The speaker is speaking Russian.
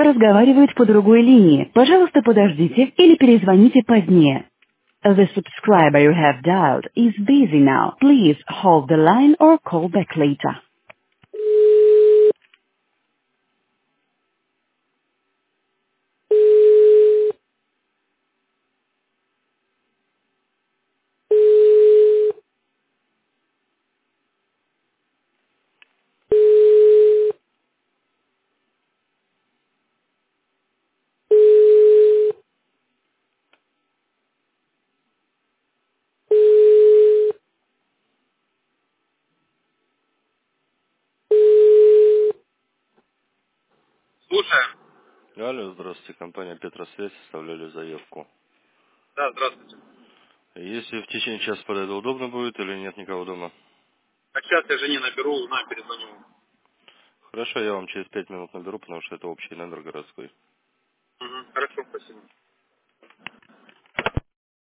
разговаривает по другой линии. Пожалуйста, подождите или перезвоните позднее. The subscriber you have dialed is busy now. Please hold the line or call back later. Слушаем. Алло, здравствуйте, компания Петросвязь, составляли заявку. Да, здравствуйте. Если в течение часа подойду, удобно будет или нет никого дома? Так сейчас я жене наберу, узнаю, перезвоню. Хорошо, я вам через 5 минут наберу, потому что это общий номер городской. Угу, хорошо, спасибо.